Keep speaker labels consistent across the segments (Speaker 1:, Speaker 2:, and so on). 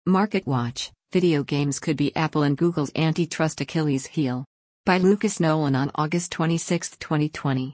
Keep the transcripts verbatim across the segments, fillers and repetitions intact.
Speaker 1: MarketWatch, Video games could be Apple and Google's antitrust Achilles heel. By Lucas Nolan on August twenty-sixth, twenty twenty.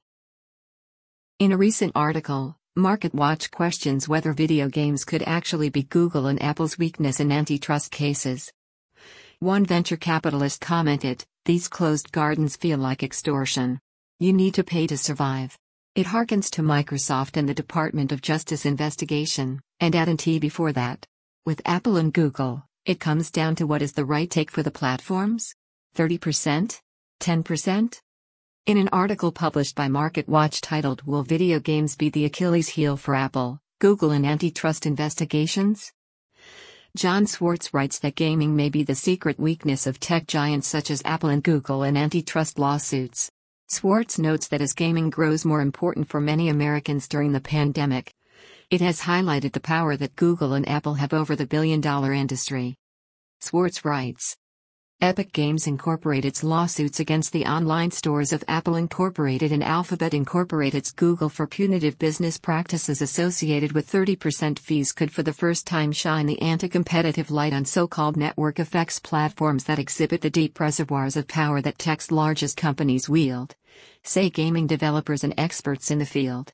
Speaker 1: In a recent article, MarketWatch questions whether video games could actually be Google and Apple's weakness in antitrust cases. One venture capitalist commented, "These closed gardens feel like extortion. You need to pay to survive." It harkens to Microsoft and the Department of Justice investigation, and A T and T before that. With Apple and Google, it comes down to what is the right take for the platforms? thirty percent? ten percent? In an article published by MarketWatch titled "Will Video Games Be the Achilles Heel for Apple, Google and Antitrust Investigations?" John Swartz writes that gaming may be the secret weakness of tech giants such as Apple and Google in antitrust lawsuits. Swartz notes that as gaming grows more important for many Americans during the pandemic, it has highlighted the power that Google and Apple have over the billion-dollar industry. Swartz writes, Epic Games Incorporated's lawsuits against the online stores of Apple Incorporated and Alphabet Incorporated's Google for punitive business practices associated with thirty percent fees could for the first time shine the anti-competitive light on so-called network effects platforms that exhibit the deep reservoirs of power that tech's largest companies wield, say gaming developers and experts in the field.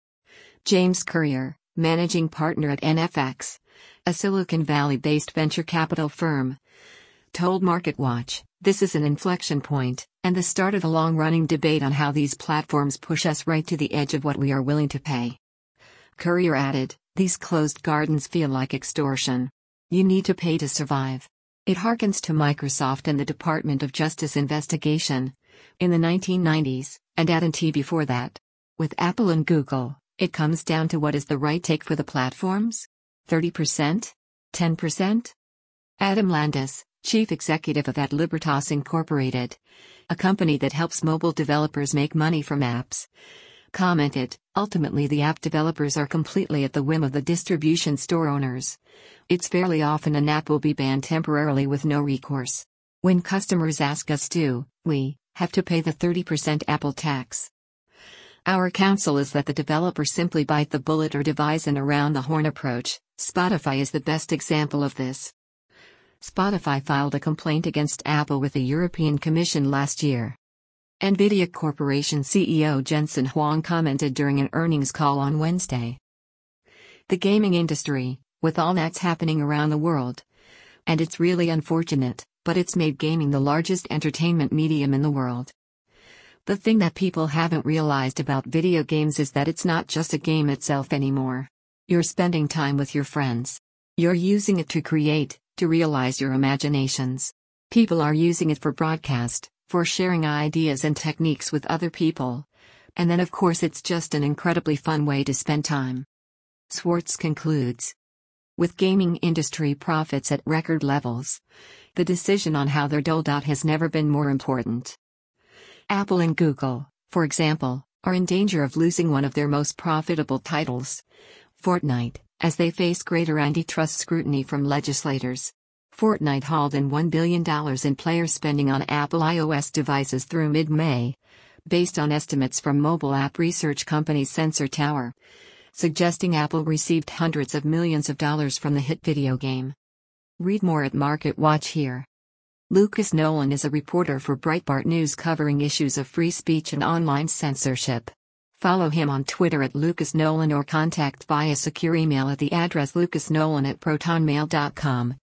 Speaker 1: James Currier, managing partner at N F X, a Silicon Valley-based venture capital firm, told MarketWatch, "This is an inflection point, and the start of a long-running debate on how these platforms push us right to the edge of what we are willing to pay." Currier added, "These closed gardens feel like extortion. You need to pay to survive." It harkens to Microsoft and the Department of Justice investigation, in the nineteen nineties, and A T and T before that. With Apple and Google, it comes down to what is the right take for the platforms? thirty percent? ten percent? Adam Landis, chief executive of AdLibertas Incorporated, a company that helps mobile developers make money from apps, commented, "Ultimately the app developers are completely at the whim of the distribution store owners. It's fairly often an app will be banned temporarily with no recourse. When customers ask us to, we have to pay the thirty percent Apple tax. Our counsel is that the developer simply bite the bullet or devise an around-the-horn approach." Spotify is the best example of this. Spotify filed a complaint against Apple with the European Commission last year. Nvidia Corporation C E O Jensen Huang commented during an earnings call on Wednesday. The gaming industry, with all that's happening around the world, and it's really unfortunate, but it's made gaming the largest entertainment medium in the world. The thing that people haven't realized about video games is that it's not just a game itself anymore. You're spending time with your friends. You're using it to create, to realize your imaginations. People are using it for broadcast, for sharing ideas and techniques with other people. And then of course it's just an incredibly fun way to spend time. Swartz concludes. With gaming industry profits at record levels, the decision on how they're doled out has never been more important. Apple and Google, for example, are in danger of losing one of their most profitable titles, Fortnite, as they face greater antitrust scrutiny from legislators. Fortnite hauled in one billion dollars in player spending on Apple iOS devices through mid-May, based on estimates from mobile app research company Sensor Tower, suggesting Apple received hundreds of millions of dollars from the hit video game. Read more at MarketWatch here. Lucas Nolan is a reporter for Breitbart News covering issues of free speech and online censorship. Follow him on Twitter at Lucas Nolan or contact via secure email at the address lucasnolan at protonmail dot com.